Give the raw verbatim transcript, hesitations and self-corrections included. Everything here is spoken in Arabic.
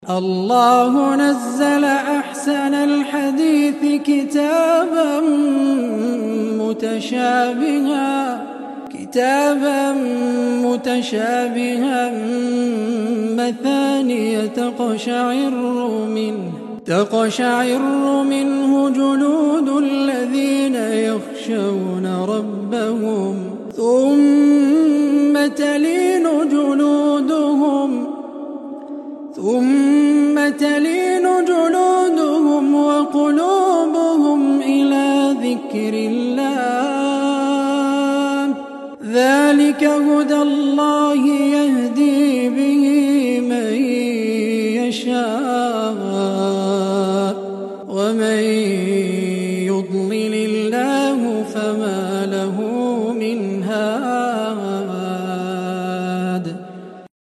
الله نزل أحسن الحديث كتابا متشابها كتابا متشابها مثانية تقشعر منه تقشعر منه جلود الذين يخشون ربهم ثم تلين جلودهم ثم تلين جلودهم وقلوبهم إلى ذكر الله ذلك هدى الله